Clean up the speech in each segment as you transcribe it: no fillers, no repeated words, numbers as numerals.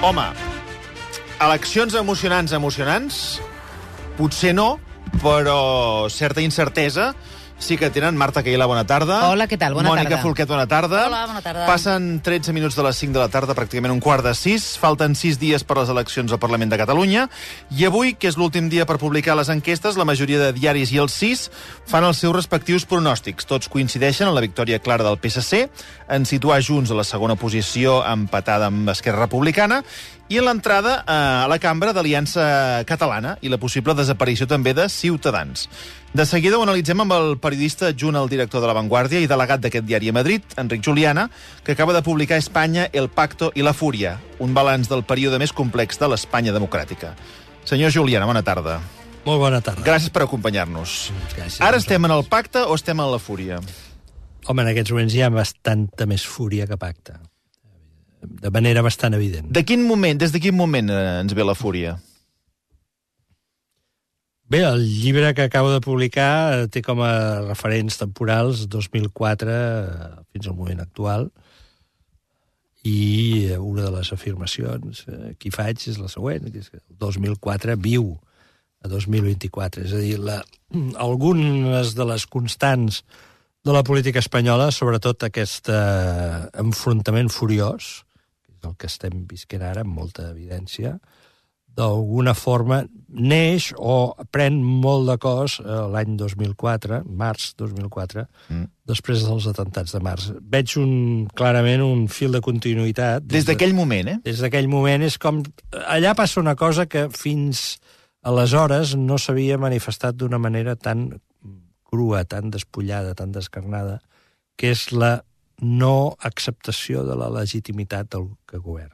Home, eleccions emocionants, potser no, però certa incertesa sí que tenen. Marta Cailà, bona tarda. Hola, què tal? Bona tarda. Mònica Folquet, bona tarda. Hola, bona tarda. Passen 13 minuts de les 5 de la tarda, pràcticament un quart de 6. Falten 6 dies per les eleccions al Parlament de Catalunya. I avui, que és l'últim dia per publicar les enquestes, la majoria de diaris i els 6 fan els seus respectius pronòstics. Tots coincideixen en la victòria clara del PSC, en situar Junts a la segona posició, empatada amb Esquerra Republicana, i en l'entrada a la cambra d'Aliança Catalana i la possible desaparició també de Ciutadans. De seguida ho analitzem amb el periodista adjunt al director de La Vanguardia i delegat d'aquest diari a Madrid, Enric Juliana, que acaba de publicar Espanya, el pacto i la fúria, un balanç del període més complex de l'Espanya democràtica. Senyor Juliana, bona tarda. Molt bona tarda. Gràcies per acompanyar-nos. Gràcies. Ara estem en el pacte o estem en la fúria? Home, en aquests moments hi ha bastanta més fúria que pacte. De manera bastant evident. Des de quin moment ens ve la fúria? Bé, el llibre que acabo de publicar té com a referents temporals 2004 fins al moment actual, i una de les afirmacions que hi faig és la següent, que és que el 2004 viu a 2024. És a dir, algunes de les constants de la política espanyola, sobretot aquest enfrontament furiós, que és el que estem visquent ara amb molta evidència, d'alguna forma neix o pren molt de cos l'any 2004, març 2004, després dels atemptats de març. Veig clarament un fil de continuïtat. Des d'aquell moment, eh? Des d'aquell moment és com... Allà passa una cosa que fins aleshores no s'havia manifestat d'una manera tan crua, tan despullada, tan descarnada, que és la no acceptació de la legitimitat del que governa.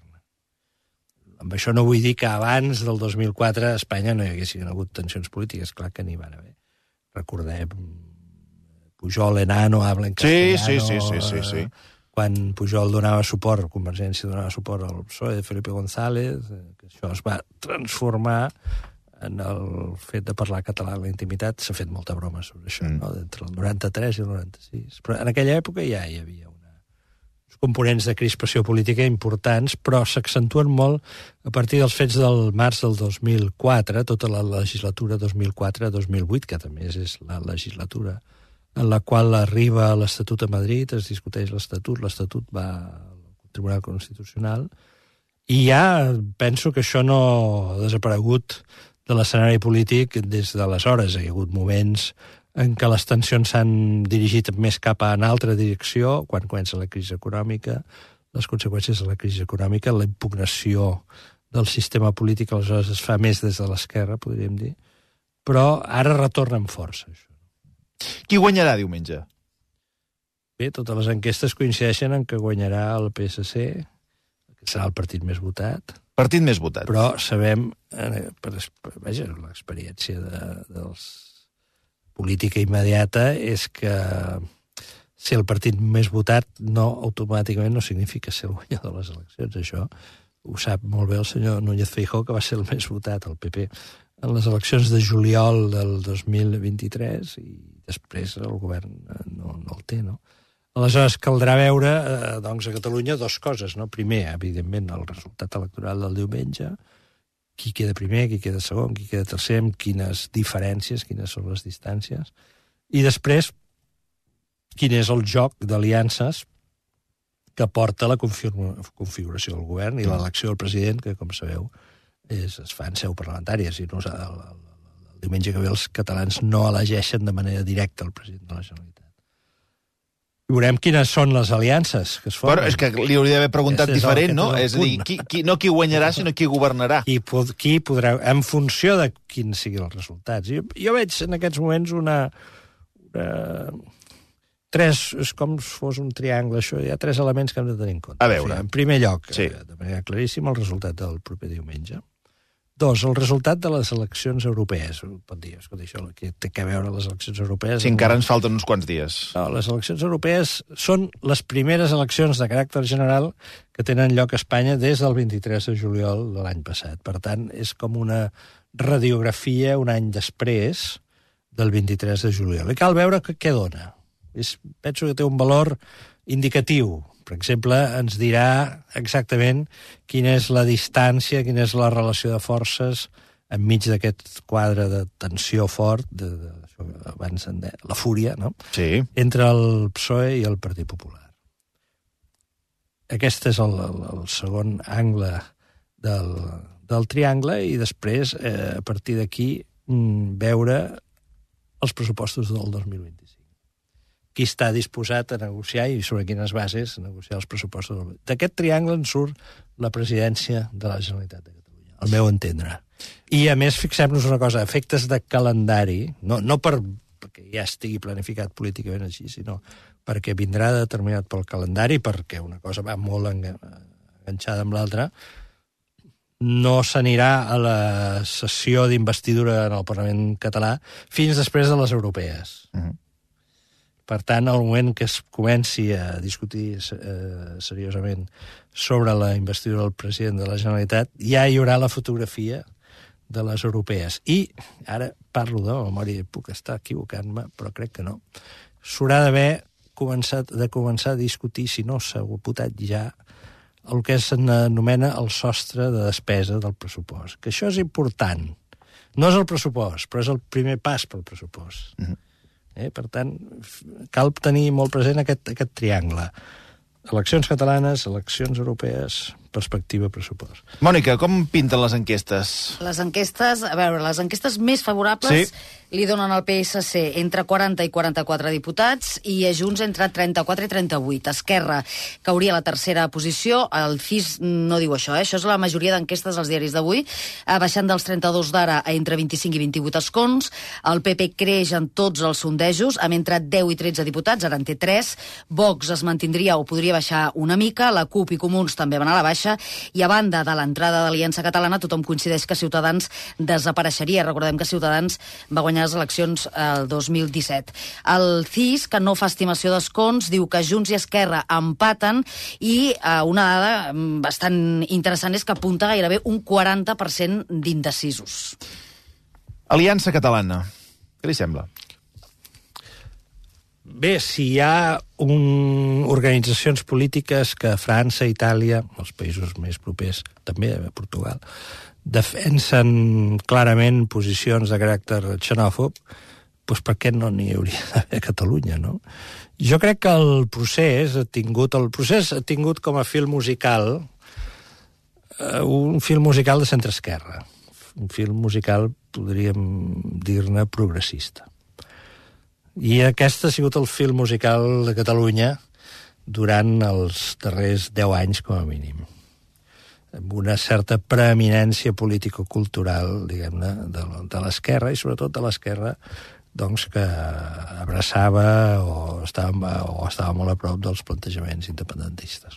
Amb això no vull dir que abans del 2004 a Espanya no hi haguessin hagut tensions polítiques, clar que n'hi van haver. Recordem Pujol, Enano, habla en castellano... Sí. Quan Pujol donava suport, Convergència donava suport al PSOE de Felipe González, que això es va transformar en el fet de parlar català en la intimitat. S'ha fet molta broma sobre això, no? Entre el 93 i el 96. Però en aquella època ja hi havia components de crispació política importants, però s'accentuen molt a partir dels fets del març del 2004, tota la legislatura 2004-2008, que també és la legislatura en la qual arriba l'Estatut a Madrid, es discuteix l'Estatut va al Tribunal Constitucional, i ja penso que això no ha desaparegut de l'escenari polític des d'aleshores. Hi ha hagut moments en què les tensions s'han dirigit més cap a una altra direcció, quan comença la crisi econòmica, les conseqüències de la crisi econòmica, la impugnació del sistema polític aleshores es fa més des de l'esquerra, podríem dir, però ara retorna amb força, això. Qui guanyarà diumenge? Bé, totes les enquestes coincideixen en que guanyarà el PSC, que serà el partit més votat. Partit més votat. Però sabem, vaja, l'experiència dels política immediata és que ser el partit més votat automàticament no significa ser el guanyador de les eleccions. Això ho sap molt bé el senyor Núñez Feijóo, que va ser el més votat, el PP, en les eleccions de juliol del 2023, i després el govern no el té, no? Aleshores, caldrà veure, doncs, a Catalunya dues coses, no? Primer, evidentment, el resultat electoral del diumenge, qui queda primer, qui queda segon, qui queda tercer, amb quines diferències, quines són les distàncies, i després, quin és el joc d'aliances que porta la configuració del govern i l'elecció del president, que, com sabeu, es fa en seu parlamentària. Si no, el diumenge que ve els catalans no elegeixen de manera directa el president de la Generalitat. I veurem quines són les aliances que es formen. Però és que li hauria d'haver preguntat diferent, no? És a dir, no qui guanyarà, sinó qui governarà. Qui podrà, en funció de quins siguin els resultats. Jo veig en aquests moments és com si fos un triangle, això. Hi ha 3 elements que hem de tenir en compte. A veure. En primer lloc, sí, de manera claríssima, el resultat del proper diumenge. 2, el resultat de les eleccions europees. Pot dir, escolta, això que té a veure les eleccions europees... Si encara ens falten uns quants dies. No, les eleccions europees són les primeres eleccions de caràcter general que tenen lloc a Espanya des del 23 de juliol de l'any passat. Per tant, és com una radiografia un any després del 23 de juliol. I cal veure què dona. Penso que té un valor indicatiu. Per exemple, ens dirà exactament quina és la distància, quina és la relació de forces enmig d'aquest quadre de tensió fort, abans en deia, la fúria, no? Sí. Entre el PSOE i el Partit Popular. Aquest és el segon angle del triangle i després, a partir d'aquí, veure els pressupostos del 2025. Qui està disposat a negociar i sobre quines bases negociar els pressupostos. D'aquest triangle en surt la presidència de la Generalitat de Catalunya, al meu entendre. I, a més, fixem-nos una cosa, efectes de calendari, no perquè ja estigui planificat políticament així, sinó perquè vindrà determinat pel calendari, perquè una cosa va molt enganxada amb l'altra, no s'anirà a la sessió d'investidura en el Parlament català fins després de les europees. Per tant, al moment que es comenci a discutir seriosament sobre la investidura del president de la Generalitat, ja hi haurà la fotografia de les europees. I, ara parlo de memòria, puc estar equivocant-me, però crec que no, s'haurà d'haver començar a discutir, si no s'ha votat ja, el que s'anomena el sostre de despesa del pressupost. Que això és important. No és el pressupost, però és el primer pas pel pressupost. Per tant, cal tenir molt present aquest triangle. Eleccions catalanes, eleccions europees, perspectiva pressupost. Mònica, com pinten les enquestes? Les enquestes, a veure, les enquestes més favorables li donen al PSC entre 40 i 44 diputats i a Junts entre 34 i 38. Esquerra cauria a la tercera posició. El CIS no diu això, Això és la majoria d'enquestes als diaris d'avui, baixant dels 32 d'ara a entre 25 i 28 escons. El PP creix en tots els sondejos, amb entre 10 i 13 diputats, ara en té 3. Vox es mantindria o podria baixar una mica, la CUP i Comuns també van a la baixa, i a banda de l'entrada d'Aliança Catalana, tothom coincideix que Ciutadans desapareixeria. Recordem que Ciutadans va guanyar les eleccions el 2017. El CIS, que no fa estimació d'escons, diu que Junts i Esquerra empaten i una dada bastant interessant és que apunta gairebé un 40% d'indecisos. Aliança Catalana. Què li sembla? Bé, si hi ha organitzacions polítiques que França, Itàlia, els països més propers, també Portugal, defensen clarament posicions de caràcter xenòfob, doncs per què no n'hi hauria d'haver a Catalunya, no? Jo crec que el procés ha tingut com a fil musical un fil musical de centre-esquerra, un fil musical, podríem dir-ne, progressista. I aquest ha sigut el fil musical de Catalunya durant els darrers 10 anys, com a mínim. Amb una certa preeminència político-cultural, diguem-ne, de l'esquerra, i sobretot de l'esquerra doncs, que abraçava o estava molt a prop dels plantejaments independentistes.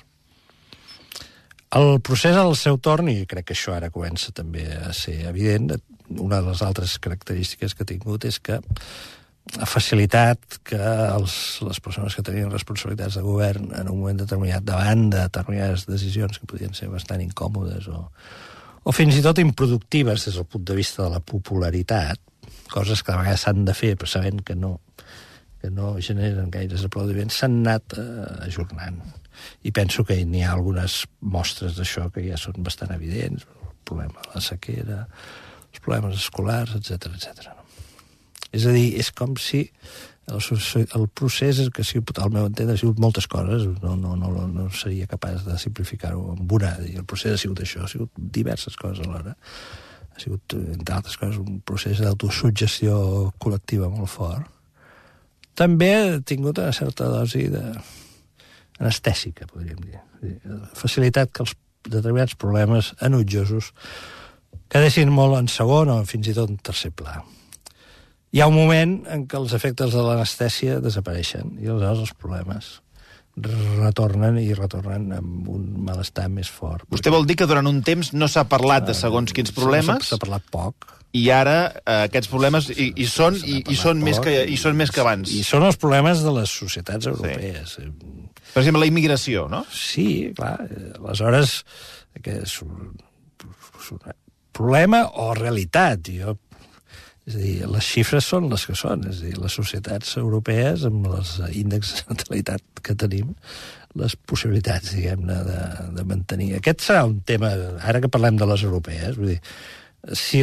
El procés al seu torn, i crec que això ara comença també a ser evident, una de les altres característiques que ha tingut és que ha facilitat que les persones que tenien responsabilitats de govern en un moment determinat davant de determinades decisions que podien ser bastant incòmodes o fins i tot improductives des del punt de vista de la popularitat, coses que a vegades s'han de fer però sabent que no generen gaires aplaudiments, s'han anat ajornant. I penso que n'hi ha algunes mostres d'això que ja són bastant evidents, el problema de la sequera, els problemes escolars, etc. És a dir, és com si el procés, que al meu entendre, ha sigut moltes coses, no seria capaç de simplificar-ho amb una. El procés ha sigut això, ha sigut diverses coses alhora. Ha sigut, entre altres coses, un procés d'autosuggestió col·lectiva molt fort. També ha tingut una certa dosi anestèsica, podríem dir. Facilitat que els determinats problemes enutjosos quedessin molt en segon o fins i tot en tercer pla. Hi ha un moment en què els efectes de l'anestèsia desapareixen i aleshores els problemes retornen amb un malestar més fort. Vostè vol dir que durant un temps no s'ha parlat de segons quins problemes? S'ha parlat poc. I ara aquests problemes hi són més que abans. I són els problemes de les societats europees. Sí. Per exemple, la immigració, no? Sí, clar. Aleshores, és un problema o realitat. Jo És a dir, les xifres són les que són. És a dir, les societats europees, amb els índexs de natalitat que tenim, les possibilitats, diguem-ne, de mantenir. Aquest serà un tema, ara que parlem de les europees, vull dir, si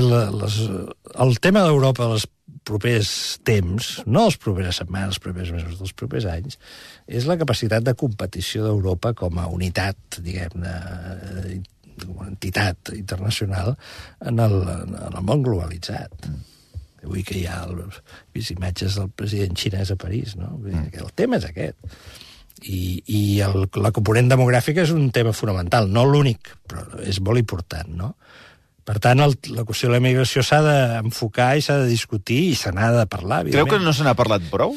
el tema d'Europa els propers temps, no els properes setmanes, els propers mesos, els propers anys, és la capacitat de competició d'Europa com a unitat, diguem-ne, com a entitat internacional en el món globalitzat. Avui que hi ha vist imatges del president xinès a París, no? Vull dir, el tema és aquest. I la component demogràfica és un tema fonamental, no l'únic, però és molt important, no? Per tant, la qüestió de la immigració s'ha d'enfocar i s'ha de discutir i se n'ha de parlar, evidentment. Creu que no se n'ha parlat prou?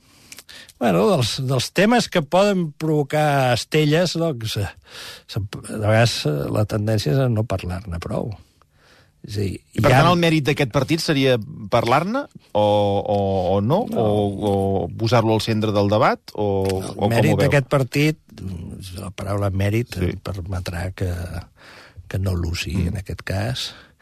Bueno, dels temes que poden provocar estelles, doncs, a vegades la tendència és a no parlar-ne prou. És a dir, I per tant el mèrit d'aquest partit seria parlar-ne o no? O posar-lo al centre del debat? El mèrit d'aquest partit, la paraula mèrit permetrà que no l'usi en aquest cas,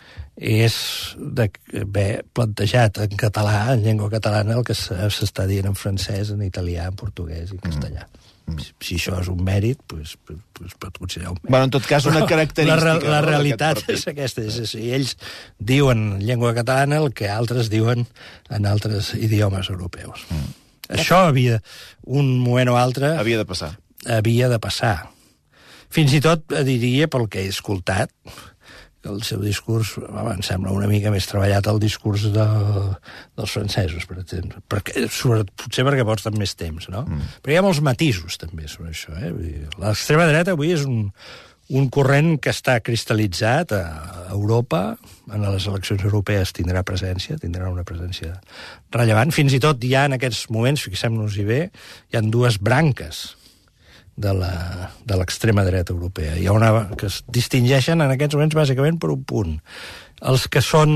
és d'haver plantejat en català, en llengua catalana, el que s'està dient en francès, en italià, en portuguès i en castellà. Si això és un mèrit, doncs pot considerar un mèrit. Bueno, en tot cas, una característica... La realitat és aquesta. Ells diuen en llengua catalana el que altres diuen en altres idiomes europeus. Això havia, un moment o altre... Havia de passar. Havia de passar. Fins i tot, diria, pel que he escoltat, que el seu discurs, em sembla una mica més treballat el discurs dels francesos, per exemple. Potser perquè porten més temps, no? Però hi ha molts matisos, també, sobre això. L'extrema dreta avui és un corrent que està cristal·litzat a Europa. En les eleccions europees tindrà una presència rellevant. Fins i tot ja en aquests moments, fixem-nos-hi bé, hi ha dues branques de l'extrema dreta europea. Hi ha una que es distingeixen en aquests moments bàsicament per un punt. Els que són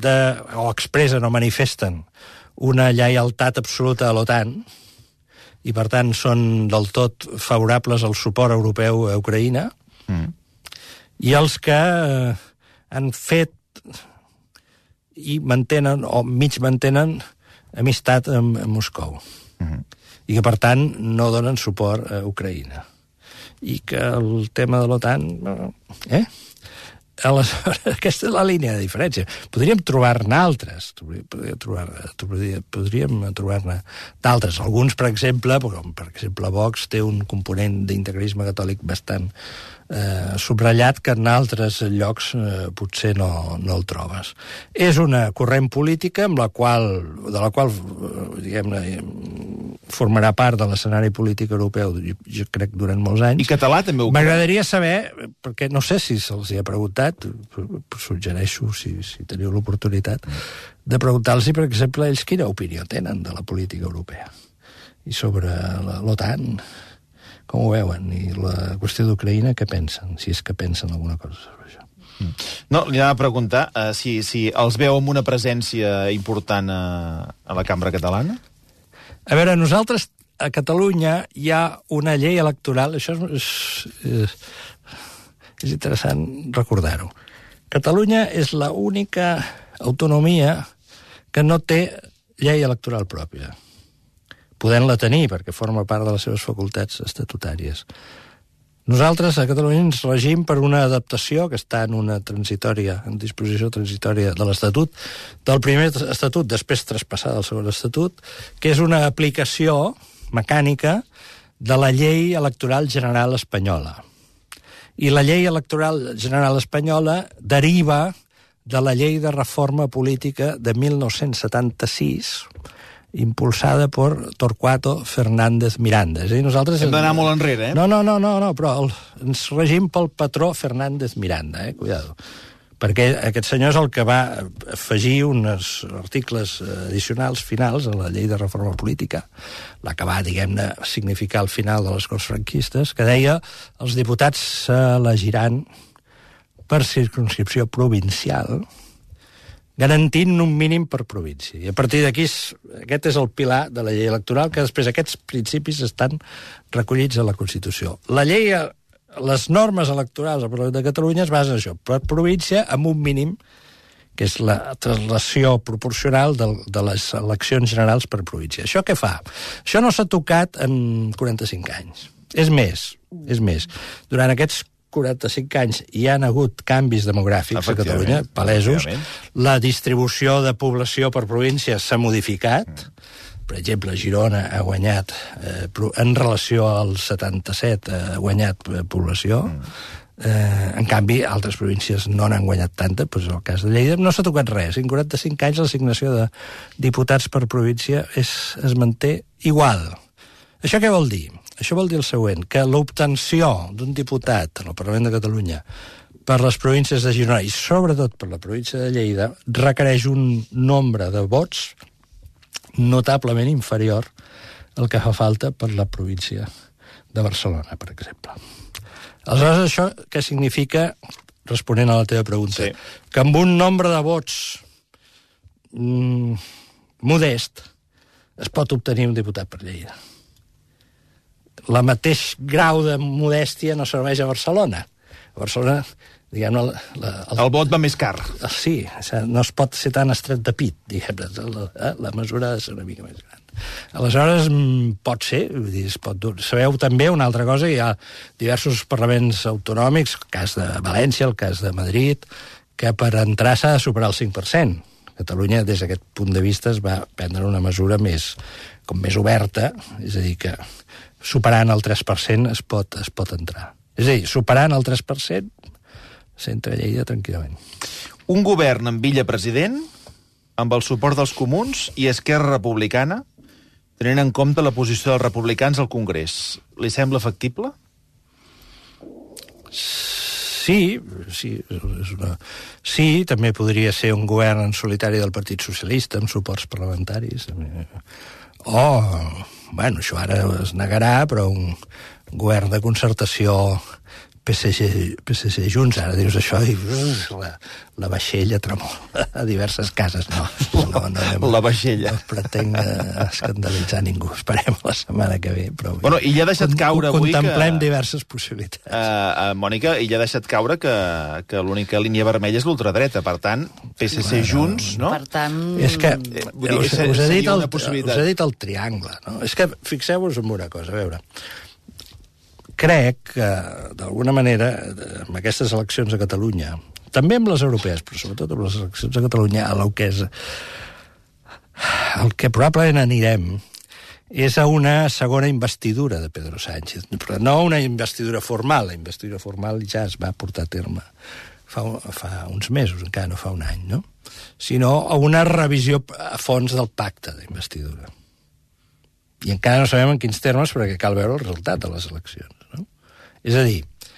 o expressen o manifesten una lleialtat absoluta a l'OTAN i, per tant, són del tot favorables al suport europeu a Ucraïna, i els que han fet i mantenen o mig mantenen amistat amb Moscou. I que, per tant, no donen suport a Ucraïna. I que el tema de l'OTAN... Aleshores, aquesta és la línia de diferència. Podríem trobar-ne altres. Podríem trobar-ne d'altres. Alguns, per exemple, Vox té un component d'integralisme catòlic bastant subratllat que en altres llocs potser no el trobes. És una corrent política de la qual diguem-ne, formarà part de l'escenari polític europeu, jo crec, durant molts anys. I català també ho crec. M'agradaria saber, perquè no sé si se'ls hi ha preguntat, suggereixo, si teniu l'oportunitat, de preguntar-los, per exemple, ells quina opinió tenen de la política europea. I sobre l'OTAN, com ho veuen? I la qüestió d'Ucraïna, què pensen? Si és que pensen alguna cosa sobre això. No, li anava a preguntar si els veu amb una presència important a la cambra catalana? A veure, nosaltres, a Catalunya, hi ha una llei electoral, això és interessant recordar-ho. Catalunya és l'única autonomia que no té llei electoral pròpia. Podent-la tenir, perquè forma part de les seves facultats estatutàries. Nosaltres, a Catalunya, ens regim per una adaptació que està en disposició transitòria de l'Estatut, del primer Estatut, després traspassada al segon Estatut, que és una aplicació mecànica de la llei electoral general espanyola. I la llei electoral general espanyola deriva de la llei de reforma política de 1976, impulsada per Torquato Fernández Miranda. És a dir, nosaltres... Hem d'anar molt enrere, No, però ens regim pel patró Fernández Miranda, cuidado. Perquè aquest senyor és el que va afegir uns articles addicionals finals a la llei de reforma política, la que va, diguem-ne, significar el final de les Corts franquistes, que deia els diputats s'elegiran per circumscripció provincial, garantint un mínim per província. I a partir d'aquí, aquest és el pilar de la llei electoral, que després aquests principis estan recollits a la Constitució. La llei, les normes electorals al Parlament de Catalunya es basen en això, per província, amb un mínim que és la traslació proporcional de les eleccions generals per província. Això què fa? Això no s'ha tocat en 45 anys. És més. Durant aquests 45 anys hi han hagut canvis demogràfics a Catalunya, palesos. La distribució de població per província s'ha modificat. Per exemple, Girona ha guanyat, en relació al 77, ha guanyat població. En canvi, altres províncies no n'han guanyat tanta, doncs el cas de Lleida no s'ha tocat res. En 45 anys l'assignació de diputats per província es manté igual. Això què vol dir? Això vol dir el següent, que l'obtenció d'un diputat en el Parlament de Catalunya per les províncies de Girona i sobretot per la província de Lleida requereix un nombre de vots notablement inferior al que fa falta per la província de Barcelona, per exemple. Aleshores, això què significa, responent a la teva pregunta, que amb un nombre de vots modest es pot obtenir un diputat per Lleida. La mateix grau de modèstia no serveix a Barcelona. A Barcelona, diguem-ne... El vot va més car. Sí, no es pot ser tan estret de pit, diguem-ne. La mesura ha de ser una mica més gran. Aleshores, pot ser, sabeu també una altra cosa, hi ha diversos parlaments autonòmics, el cas de València, el cas de Madrid, que per entrar s'ha de superar el 5%. Catalunya, des d'aquest punt de vista, es va prendre una mesura més oberta, és a dir, que superant el 3% es pot entrar. És a dir, superant el 3% s'entra a Lleida tranquil·lament. Un govern amb Villa president, amb el suport dels comuns i Esquerra Republicana, tenint en compte la posició dels republicans al Congrés. Li sembla factible? Sí, també podria ser un govern en solitari del Partit Socialista, amb suports parlamentaris. Això ara es negarà, però un govern de concertació PSC Junts, ara dius això i la vaixella tremola a diverses cases. No, la vaixella. No pretenc escandalitzar ningú. Esperem la setmana que ve. Però i ja ha deixat caure avui contemplem diverses possibilitats. Mònica, i ja ha deixat caure que l'única línia vermella és l'ultradreta. Per tant, PSC Junts, no? Per tant... És que us he dit el triangle, no? És que fixeu-vos en una cosa, a veure... Crec que, d'alguna manera, amb aquestes eleccions a Catalunya, també amb les europees, però sobretot amb les eleccions a Catalunya, el que probablement anirem és a una segona investidura de Pedro Sánchez. Però no una investidura formal. La investidura formal ja es va portar a terme fa uns mesos, encara no fa un any, no? Sinó a una revisió a fons del pacte d'investidura. I encara no sabem en quins termes, perquè cal veure el resultat de les eleccions. No? És a dir,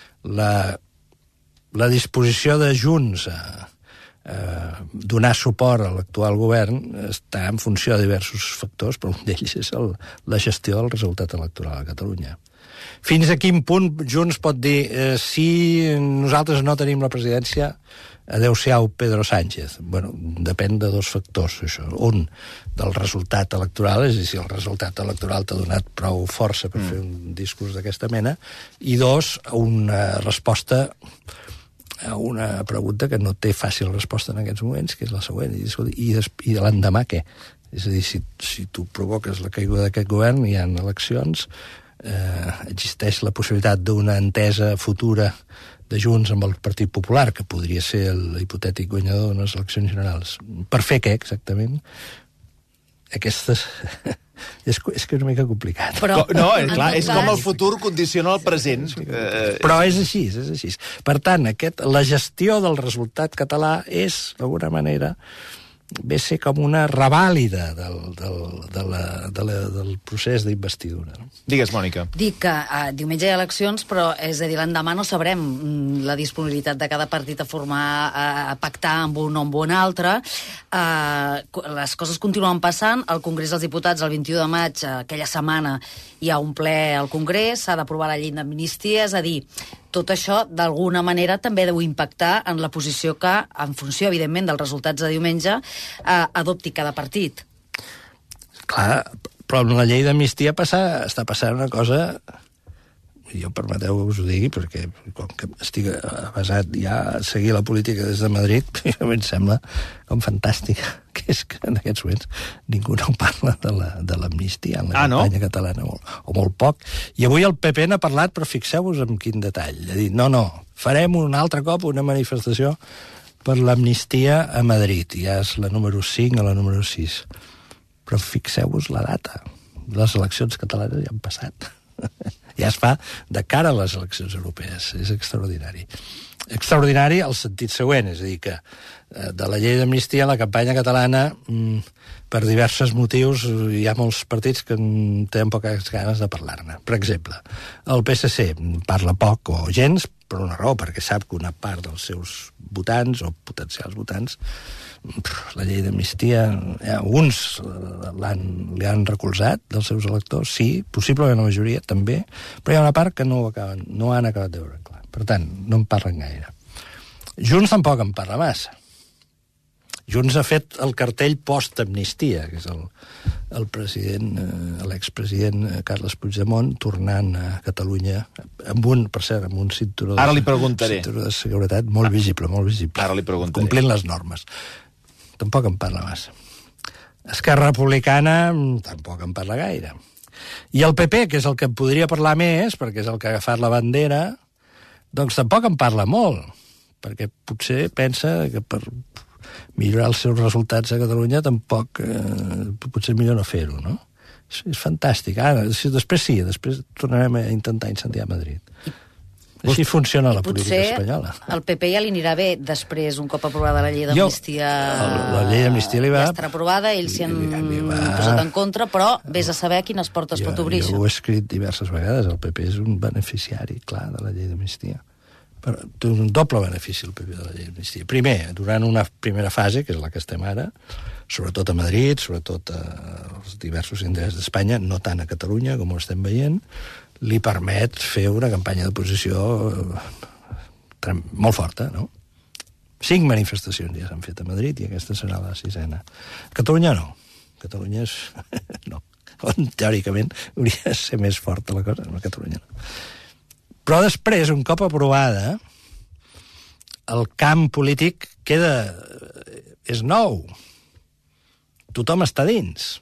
la disposició de Junts a donar suport a l'actual govern està en funció de diversos factors, però un d'ells és la gestió del resultat electoral a Catalunya. Fins a quin punt Junts pot dir si nosaltres no tenim la presidència, adeu-siau Pedro Sánchez? Bueno, depèn de dos factors, això. Un, del resultat electoral, és a dir, si el resultat electoral t'ha donat prou força per fer un discurs d'aquesta mena, i dos, una resposta a una pregunta que no té fàcil resposta en aquests moments, que és la següent, i de l'endemà què? És a dir, si tu provoques la caiguda d'aquest govern, hi ha eleccions, existeix la possibilitat d'una entesa futura de Junts amb el Partit Popular, que podria ser l'hipotètic guanyador en les eleccions generals. Per fer què, exactament? Aquestes... és que és una mica complicat. Però, no, clar, és com el futur condiciona el present. Però és així, és així. Per tant, la gestió del resultat català és, d'alguna manera, ve a ser com una revàlida del procés d'investidura. No? Digues, Mònica. Dic que diumenge hi ha eleccions, però és a dir, l'endemà no sabrem la disponibilitat de cada partit a pactar amb un o amb un altre. Les coses continuen passant. Al Congrés dels Diputats, el 21 de maig, aquella setmana, hi ha un ple al Congrés, s'ha d'aprovar la llei d'amnistia, és a dir, tot això, d'alguna manera, també deu impactar en la posició que, en funció, evidentment, dels resultats de diumenge, adopti cada partit. Clar, però amb la llei d'amnistia està passant una cosa jo permeteu que us ho digui, perquè com que estic basat ja a seguir la política des de Madrid, a mi em sembla com fantàstica, que és que en aquests moments ningú no parla de l'amnistia en la campanya catalana, o molt poc. I avui el PP n'ha parlat, però fixeu-vos en quin detall. Ha dit, no, farem un altre cop una manifestació per l'amnistia a Madrid. Ja és la número 5 o la número 6. Però fixeu-vos la data. Les eleccions catalanes ja han passat. Ja es fa de cara a les eleccions europees. És extraordinari. Extraordinari al sentit següent, és a dir, que de la llei d'amnistia la campanya catalana, per diversos motius, hi ha molts partits que tenen poques ganes de parlar-ne. Per exemple, el PSC parla poc o gens, per una raó, perquè sap que una part dels seus votants o potencials votants, la llei d'amnistia, alguns li han recolzat dels seus electors, sí, possiblement la majoria també, però hi ha una part que no han acabat de veure clar. Per tant, no en parlen gaire. Junts tampoc en parla massa. Junts ha fet el cartell post-amnistia, que és l'expresident Carles Puigdemont tornant a Catalunya amb un cinturó de seguretat molt visible. Ara li preguntaré. Complint les normes. Tampoc en parla massa. Esquerra Republicana tampoc en parla gaire. I el PP, que és el que en podria parlar més, perquè és el que ha agafat la bandera, doncs tampoc en parla molt, perquè potser pensa que per millorar els seus resultats a Catalunya tampoc, potser millor no fer-ho, no? És fantàstic. Després tornarem a intentar incendiar Madrid. Així funciona la política espanyola. Potser el PP ja li anirà bé després, un cop aprovada la llei d'amnistia. La llei d'amnistia li va... Ja estarà aprovada, ells s'hi han posat en contra, però vés a saber quines portes pot obrir això. Jo ho he escrit diverses vegades, el PP és un beneficiari, clar, de la llei d'amnistia. Però té un doble benefici el PP de la llei d'amnistia. Primer, durant una primera fase, que és la que estem ara, sobretot a Madrid, sobretot als diversos indrets d'Espanya, no tant a Catalunya, com ho estem veient, li permet fer una campanya d'oposició molt forta, no? 5 manifestacions ja s'han fet a Madrid i aquesta serà la 6ª. A Catalunya no. Catalunya és... no. Teòricament hauria de ser més forta la cosa, a Catalunya no. Però després, un cop aprovada, el camp polític és nou. Tothom està dins.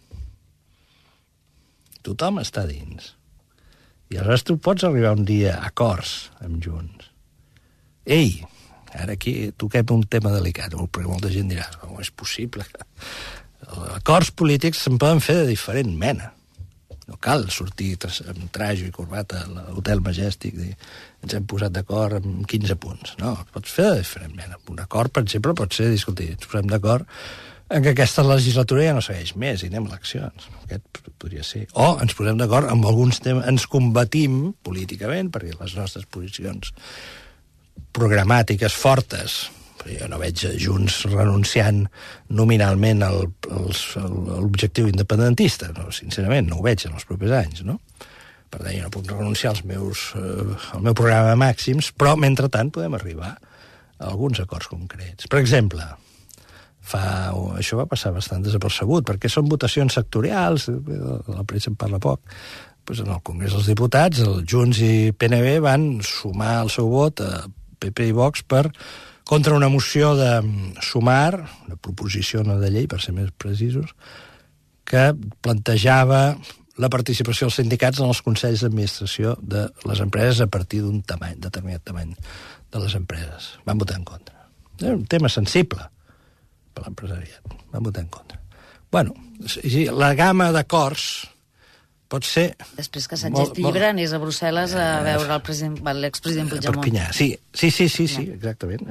Tothom està dins. I aleshores tu pots arribar un dia a acords amb Junts. Ei, ara aquí toquem un tema delicat, perquè molta gent dirà, no és possible. Acords polítics se'n poden fer de diferent mena. No cal sortir amb trajo i corbata a l'Hotel Majestic i ens hem posat d'acord amb 15 punts. No, pots fer de diferent mena. Un acord, per exemple, pot ser, escolti, ens posem d'acord en que aquesta legislatura ja no segueix més i anem a eleccions. Aquest podria ser. O ens posem d'acord amb alguns temes, ens combatim políticament, perquè les nostres posicions programàtiques fortes, perquè jo no veig Junts renunciant nominalment a l'objectiu independentista, no, sincerament, no ho veig en els propers anys, no? Per tant, jo no puc renunciar al meu programa de màxims, però, mentrestant, podem arribar a alguns acords concrets. Per exemple, això va passar bastant desapercebut, perquè són votacions sectorials, la premsa en parla poc, doncs en el Congrés dels Diputats, el Junts i PNB van sumar el seu vot a PP i Vox contra una moció de Sumar, una proposició no de llei, per ser més precisos, que plantejava la participació dels sindicats en els consells d'administració de les empreses a partir d'un determinat tamany de les empreses. Van votar en contra. És un tema sensible per l'empresariat. Van votar en contra. Bueno, la gamma d'acords pot ser... Després que Sánchez Llibre anés a Brussel·les a veure l'expresident Puigdemont. Perpinyà, sí, exactament.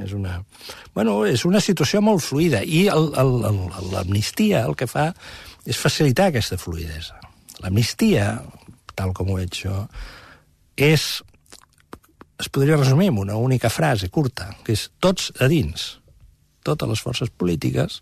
És una situació molt fluida i l'amnistia el que fa és facilitar aquesta fluidesa. L'amnistia, tal com ho veig jo, es podria resumir en una única frase curta, que és tots a dins. Totes les forces polítiques,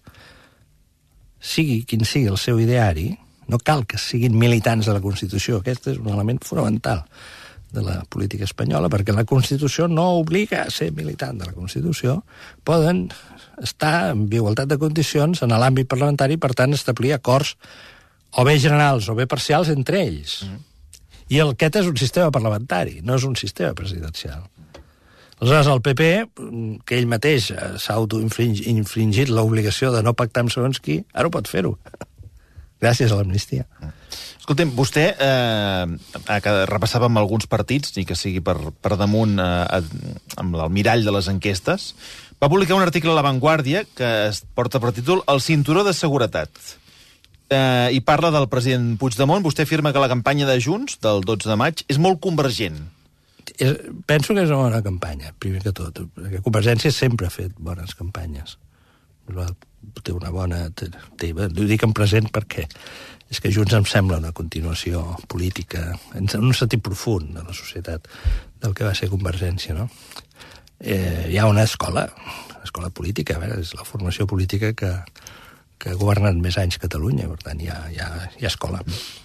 sigui quin sigui el seu ideari, no cal que siguin militants de la Constitució. Aquest és un element fonamental de la política espanyola, perquè la Constitució no obliga a ser militant de la Constitució, poden estar en igualtat de condicions en l'àmbit parlamentari, per tant, establir acords o bé generals o bé parcials entre ells. I aquest és un sistema parlamentari, no és un sistema presidencial. Aleshores, el PP, que ell mateix s'ha autoinfringit l'obligació de no pactar amb segons qui, ara ho pot fer-ho. Gràcies a l'amnistia. Escolta'm, vostè repassava amb alguns partits, ni que sigui per damunt amb el mirall de les enquestes, va publicar un article a La Vanguardia que es porta per títol El cinturó de seguretat. I parla del president Puigdemont. Vostè afirma que la campanya de Junts, del 12 de maig, és molt convergent. Penso que és una bona campanya, primer que tot. Perquè Convergència sempre ha fet bones campanyes. Té una bona... Ho dic en present perquè és que Junts em sembla una continuació política, en un sentit profund de la societat, del que va ser Convergència, no? Hi ha una escola política, és la formació política que ha governat més anys Catalunya, per tant, hi ha escola.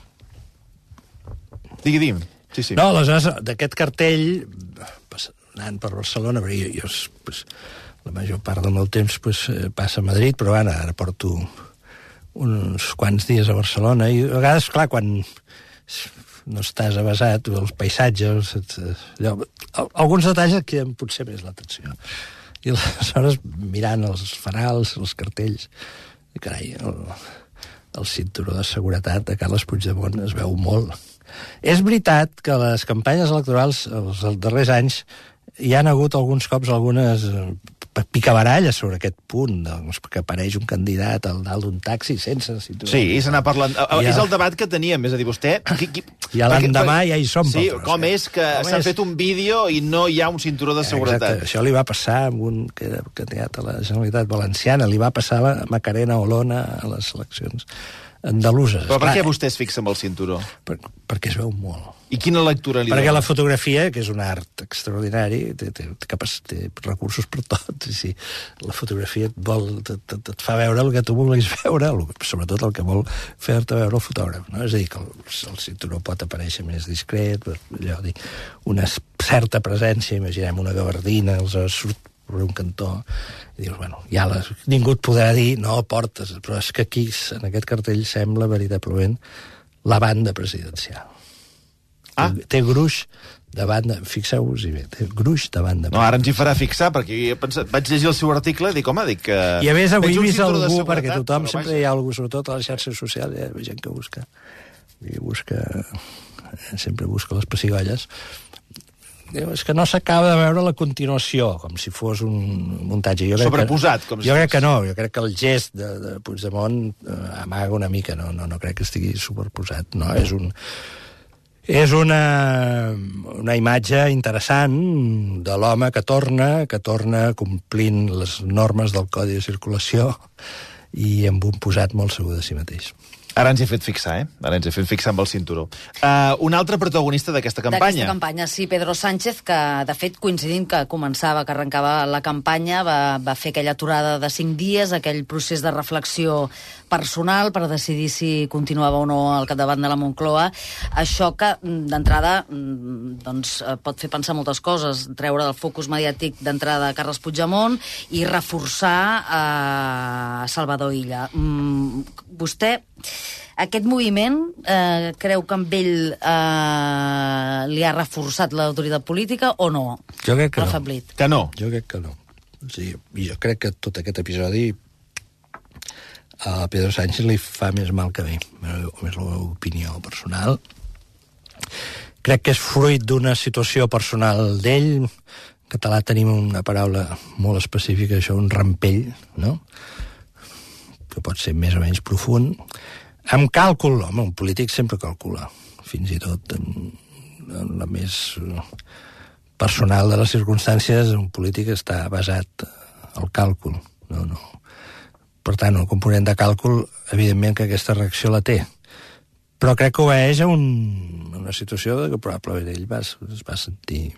Digui. Sí. No, aleshores, d'aquest cartell, anant per Barcelona, perquè jo la major part del meu temps passa a Madrid, però ara porto uns quants dies a Barcelona, i a vegades, clar, quan no estàs avesat, els paisatges, alguns detalls et criden potser més l'atenció. I aleshores, mirant els fanals, els cartells, i carai, el cinturó de seguretat de Carles Puigdemont es veu molt. És veritat que les campanyes electorals els darrers anys hi han hagut alguns cops algunes picabaralles sobre aquest punt, doncs, que apareix un candidat al dalt d'un taxi sense cinturó. Sí, i se n'ha parlat. És el debat que teníem, és a dir, vostè... I a l'endemà ja hi som. Sí, com és que s'ha fet un vídeo i no hi ha un cinturó de seguretat. Exacte, això li va passar amb un que era candidat a la Generalitat Valenciana, li va passar a Macarena Olona a les eleccions andaluses. Però per què vostè es fixa amb el cinturó? Perquè es veu molt. I quina lectura li dona? Perquè la fotografia, que és un art extraordinari, té recursos per tot. Sí. La fotografia et fa veure el que tu vulguis veure, sobretot el que vol fer-te veure el fotògraf. No? És a dir, que el cinturó pot aparèixer més discret, una certa presència, imaginem una gabardina, surt per un cantó, i dius, bueno, ningú et podrà dir, no, portes, però és que aquí, en aquest cartell, sembla veritablement la banda presidencial. Té gruix de banda, fixeu-vos-hi bé, té gruix de banda. No, ara ens hi farà fixar, perquè vaig llegir el seu article i dic, home, I a més avui he vist algú, perquè tothom sempre hi ha algú, sobretot a les xarxes socials, hi ha gent que sempre busca les pessigolles. És que no s'acaba de veure la continuació, com si fos un muntatge. Sobreposat, com si jo crec que no, jo crec que el gest de Puigdemont amaga una mica, no crec que estigui superposat, no, és una imatge interessant de l'home que torna complint les normes del Codi de Circulació i amb un posat molt segur de si mateix. Ara ens he fet fixar, Ara ens he fet fixar amb el cinturó. Un altre protagonista d'aquesta campanya. D'aquesta campanya, sí, Pedro Sánchez, que, de fet, coincidint que arrencava la campanya, va fer aquella aturada de 5 dies, aquell procés de reflexió personal per decidir si continuava o no al capdavant de la Moncloa. Això que, d'entrada, doncs, pot fer pensar moltes coses, treure del focus mediàtic d'entrada Carles Puigdemont i reforçar Salvador Illa. Vostè, aquest moviment, creu que amb ell li ha reforçat l'autoritat política o no? Jo crec que no. Que no? Jo crec que no. Sí, jo crec que tot aquest episodi a Pedro Sánchez li fa més mal que bé, més la meva opinió personal. Crec que és fruit d'una situació personal d'ell. En català tenim una paraula molt específica, això, un rampell, no?, que pot ser més o menys profund, amb càlcul. Home, un polític sempre calcula, fins i tot en la més personal de les circumstàncies, un polític està basat al càlcul. No. Per tant, el component de càlcul, evidentment que aquesta reacció la té. Però crec que obeeix a una situació que probablement ell es va sentir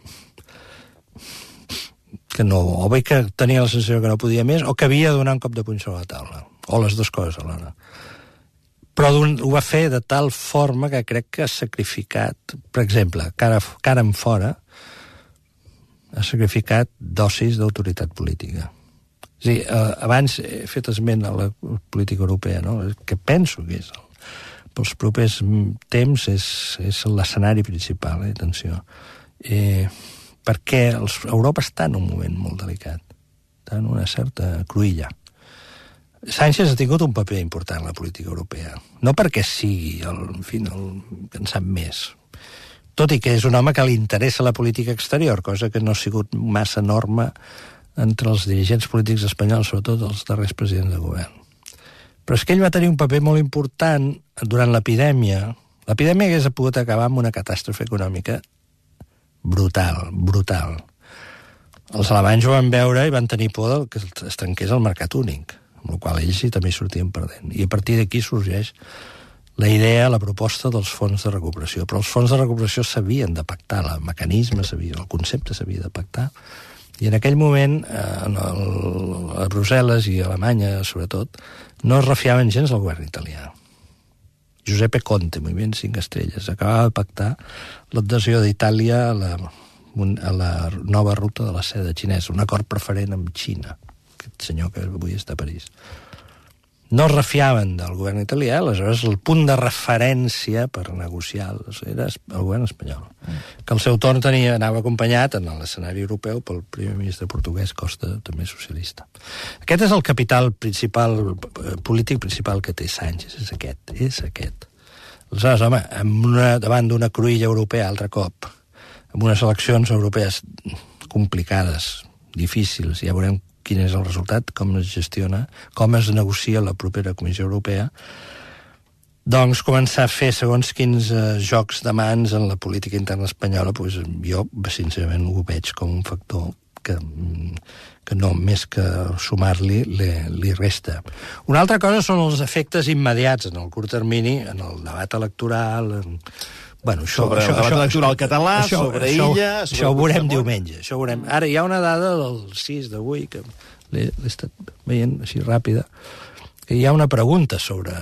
que no, o bé que tenia la sensació que no podia més, o que havia de donar un cop de puny sobre la taula. O les dues coses alhora. Però ho va fer de tal forma que crec que ha sacrificat, per exemple, cara en fora, ha sacrificat dosis d'autoritat política. És a dir, abans he fet esment a la política europea, no?, que penso que és el pels propers temps és l'escenari principal, atenció. Perquè Europa està en un moment molt delicat, està en una certa cruïlla. Sánchez ha tingut un paper important en la política europea, no perquè sigui el que en sap més, tot i que és un home que li interessa la política exterior, cosa que no ha sigut massa norma entre els dirigents polítics espanyols, sobretot els darrers presidents de govern. Però és que ell va tenir un paper molt important durant l'epidèmia. L'epidèmia hagués pogut acabar amb una catàstrofe econòmica brutal. Els alemanys ho van veure i van tenir por que es trenqués el mercat únic, amb el qual ells també sortien perdent. I a partir d'aquí sorgeix la idea, la proposta dels fons de recuperació. Però els fons de recuperació s'havien de pactar, el mecanisme, el concepte s'havia de pactar. I en aquell moment, a Brussel·les i a Alemanya, sobretot, no es refiaven gens del govern italià. Giuseppe Conte, Moviment 5 Estrelles, acabava de pactar l'adhesió d'Itàlia a la nova ruta de la seda xinesa, un acord preferent amb Xina, aquest senyor que avui està a París. No es refiaven del govern italià, aleshores el punt de referència per negociar era el govern espanyol, que al seu torn anava acompanyat en l'escenari europeu pel primer ministre portuguès, Costa, també socialista. Aquest és el capital principal, polític principal que té Sánchez, és aquest. Aleshores, home, davant d'una cruïlla europea altre cop, amb unes eleccions europees complicades, difícils, ja veurem quin és el resultat, com es gestiona, com es negocia la propera Comissió Europea, doncs començar a fer segons quins jocs de mans en la política interna espanyola, doncs jo, sincerament, ho veig com un factor que no, més que sumar-li, li resta. Una altra cosa són els efectes immediats en el curt termini, en el debat electoral, sobre el debat electoral català, sobre Illa... Això ho veurem diumenge. Ara hi ha una dada del 6 d'avui, que l'he estat veient així ràpida, que hi ha una pregunta sobre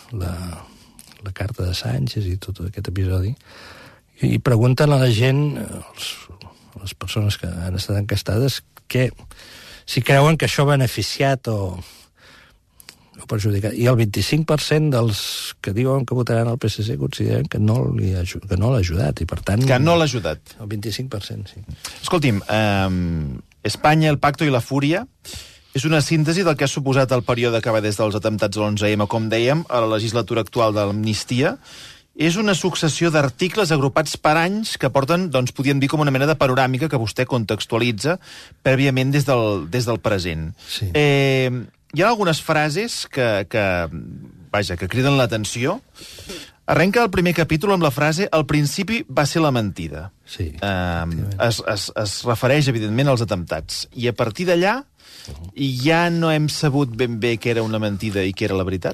la carta de Sánchez i tot aquest episodi, i pregunten a la gent, les persones que han estat encastades, si creuen que això ha beneficiat o perjudicat. I el 25% dels que diuen que votaran al PSC consideren que no l'ha ajudat, i per tant... Que no l'ha ajudat. El 25%, sí. Escolti'm, Espanya, el pacto i la fúria és una síntesi del que ha suposat el període que va des dels atemptats de l'11M, com dèiem, a la legislatura actual de l'amnistia. És una successió d'articles agrupats per anys que porten, doncs, podríem dir, com una mena de panoràmica que vostè contextualitza prèviament des del present. Sí. Hi ha algunes frases que criden l'atenció. Arrenca el primer capítol amb la frase «El principi va ser la mentida». Sí. Es refereix, evidentment, als atemptats. I a partir d'allà ja no hem sabut ben bé què era una mentida i què era la veritat?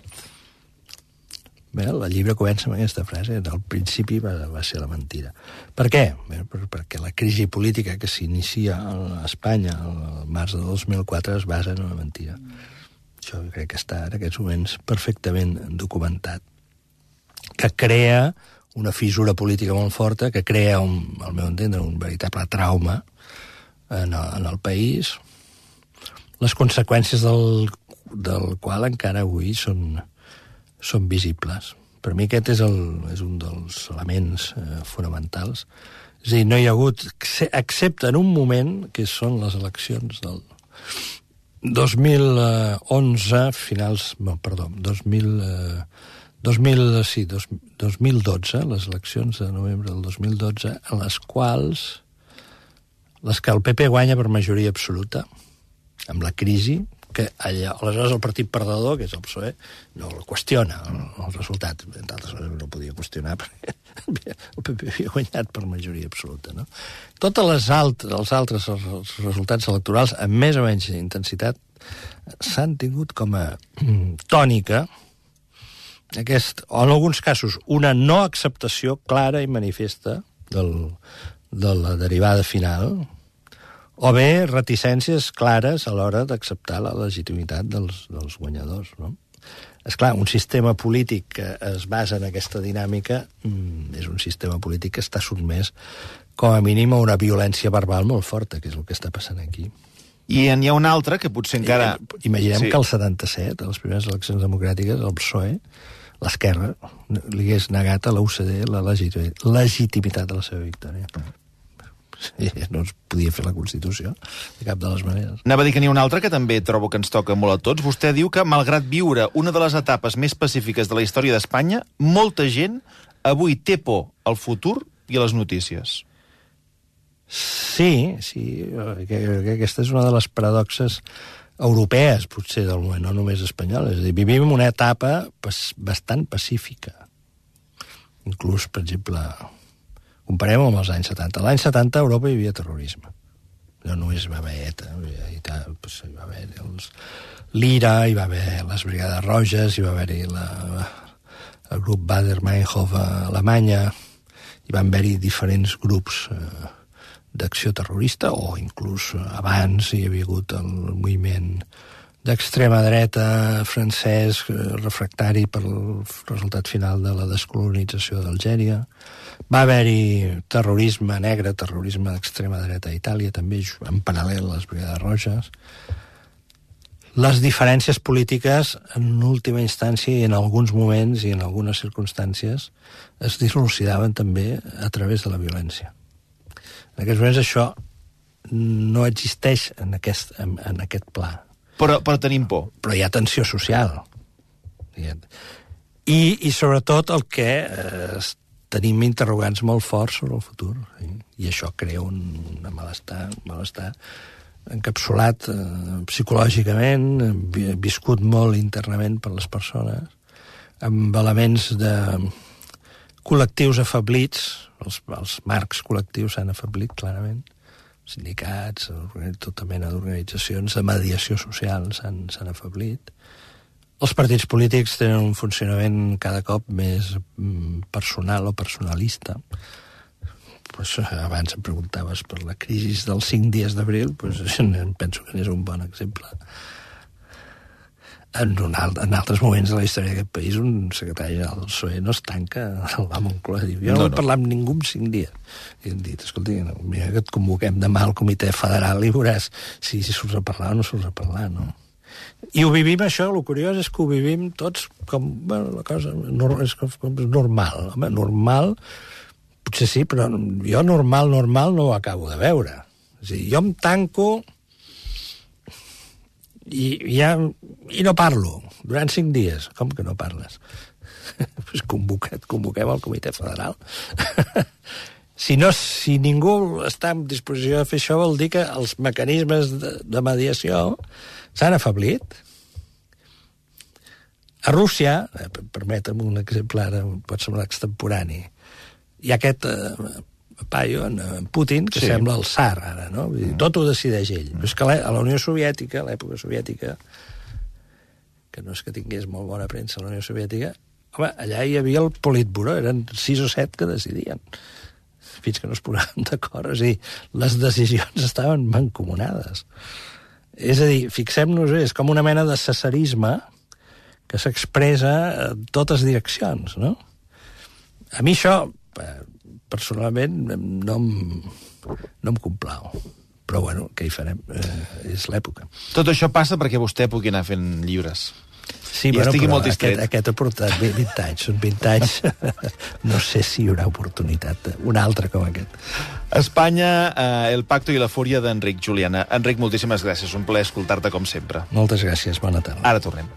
Bé, el llibre comença amb aquesta frase, al principi va ser la mentida. Per què? Bé, perquè la crisi política que s'inicia a Espanya al març de 2004 es basa en una mentida. Això crec que està en aquests moments perfectament documentat, que crea una fissura política molt forta, que crea, al meu entendre, un veritable trauma en el país, les conseqüències del qual encara avui són visibles. Per mi aquest és un dels elements fonamentals. És a dir, no hi ha hagut, excepte en un moment, que són les eleccions del 2011, 2012, les eleccions de novembre del 2012, en les que el PP guanya per majoria absoluta, amb la crisi, que aleshores el partit perdedor, que és el PSOE, no el qüestiona, el resultat. Entre altres coses no podia qüestionar, perquè el PP havia guanyat per majoria absoluta. No? Tots els altres resultats electorals, amb més o menys intensitat, s'han tingut com a tònica, o en alguns casos, una no acceptació clara i manifesta de la derivada final, o bé reticències clares a l'hora d'acceptar la legitimitat dels guanyadors. No? Esclar, un sistema polític que es basa en aquesta dinàmica és un sistema polític que està sotmès com a mínim a una violència verbal molt forta, que és el que està passant aquí. I n'hi ha un altre que potser encara... Imaginem que el 77, a les primeres eleccions democràtiques, el PSOE l'esquerra li hagués negat a la UCD la legitimitat de la seva victòria. Sí, no es podia fer la Constitució de cap de les maneres. Anava a dir que n'hi ha una altra que també trobo que ens toca molt a tots. Vostè diu que, malgrat viure una de les etapes més pacífiques de la història d'Espanya, molta gent avui té por al futur i a les notícies. Sí, que aquesta és una de les paradoxes europees, potser, del moment, no només espanyoles. És a dir, vivim una etapa bastant pacífica. Inclús, per exemple, comparem amb els anys 70. L'any 70 a Europa hi havia terrorisme. No només hi va haver ETA, hi va haver l'IRA, hi va haver les Brigades Roges, hi va haver-hi el grup Baader-Meinhof a Alemanya, hi van haver-hi diferents grups d'acció terrorista, o inclús abans hi havia hagut el moviment d'extrema dreta francès refractari per el resultat final de la descolonització d'Algèria. Va haver-hi terrorisme negre, terrorisme d'extrema dreta a Itàlia, també en paral·lel a les Brigades Roges. Les diferències polítiques, en última instància i en alguns moments i en algunes circumstàncies, es dilucidaven també a través de la violència. En aquests moments això no existeix en aquest pla. Però tenim por. Però hi ha tensió social. I sobretot el que tenim interrogants molt forts sobre el futur. I això crea un malestar encapsulat psicològicament, viscut molt internament per les persones, amb elements de col·lectius afablits, els marcs col·lectius s'han afablit clarament, sindicats, tota mena d'organitzacions de mediació social s'han afablit. Els partits polítics tenen un funcionament cada cop més personal o personalista. Pues, abans em preguntaves per la crisi dels 5 dies d'abril, pues, penso que n'és un bon exemple. En altres moments de la història d'aquest país, un secretari general del PSOE no es tanca a la Moncloa i diu, jo no vull parlar amb ningú en 5 dies. I hem dit, escolta, mira que et convoquem demà al comitè federal i veuràs si surts a parlar o no surts a parlar, no? I ho vivim, això, el curiós és que ho vivim tots com, bueno, la cosa és normal. Home, normal, potser sí, però jo normal no ho acabo de veure. És a dir, jo em tanco i no parlo durant 5 dies. Com que no parles? Pues convoquem al comitè federal. Si ningú està en disposició de fer això, vol dir que els mecanismes de mediació s'han afablit. A Rússia, permetem un exemple, ara pot semblar extemporani, hi ha aquest paio, en Putin, que sembla el tsar ara, no? Tot ho decideix ell. Però és que a la Unió Soviètica, a l'època soviètica, que no és que tingués molt bona premsa a la Unió Soviètica, home, allà hi havia el Politburó, eren 6 o 7 que decidien, fins que no es posaven d'acord. És a dir, les decisions estaven mancomunades. És a dir, fixem-nos, és com una mena de cesarisme que s'expressa en totes direccions, no? A mi això, personalment, no em complau. Però, bueno, què hi farem? És l'època. Tot això passa perquè vostè pugui anar fent llibres. Sí, i estigui molt distret. Aquest ha portat 20 anys. Són 20 anys. No sé si hi haurà oportunitat. Un altre com aquest. Espanya, el pacto i la fúria d'Enric Juliana. Enric, moltíssimes gràcies. Un plaer escoltar-te com sempre. Moltes gràcies. Bona tarda. Ara tornem.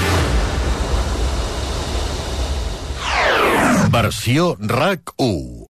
Versió RAC 1.